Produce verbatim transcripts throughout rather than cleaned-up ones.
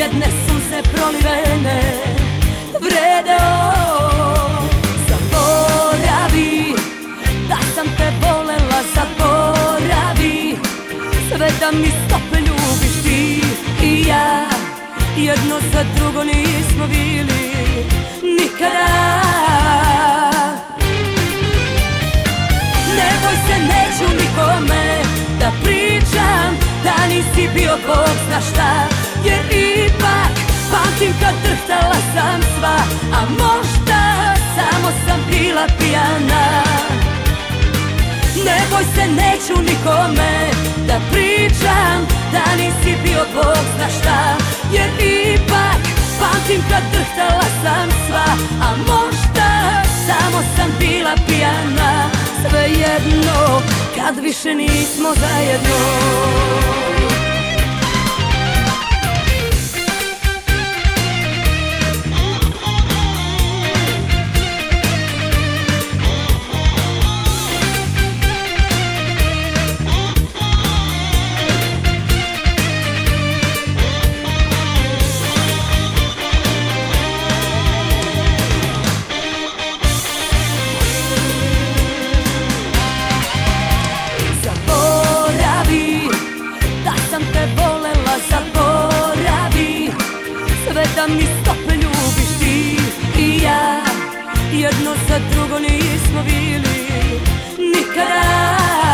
jedne suze prolivene vrede. Zaboravi da sam te volela, zaboravi sve da mi stope ljubiš ti i ja. Jedno za drugo nismo bili nikada. Ne boj se, neću nikome da pričam da nisi bio Bog zna šta, jer ipak pamtim kad drhtala sam sva, a možda samo sam bila pijana. Ne boj se, neću nikome da pričam da nisi bio Bog zna šta, jer ipak pamtim kad drhtala sam sva, a možda samo sam bila pijana. Svejedno kad više nismo zajedno. Da mi stope ljubiš ti i ja. Jedno za drugo nismo bili nikada.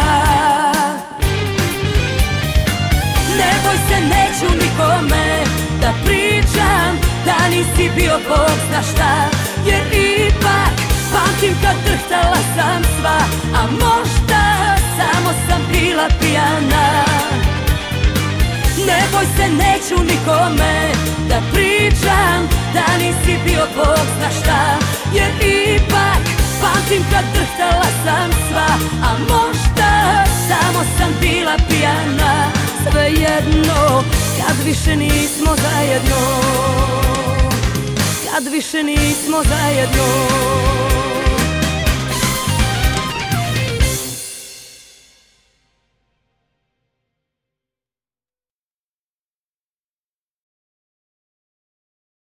Ne boj se, neću nikome da pričam da nisi bio Bog zna šta, jer ipak pamtim kad drhtala sam sva, a možda samo sam bila pijana. Ne boj se, neću nikome da pričam da nisi bio Bog zna šta, jer ipak pamtim kad drhtala sam sva, a možda samo sam bila pijana. Svejedno kad više nismo zajedno, kad više nismo zajedno.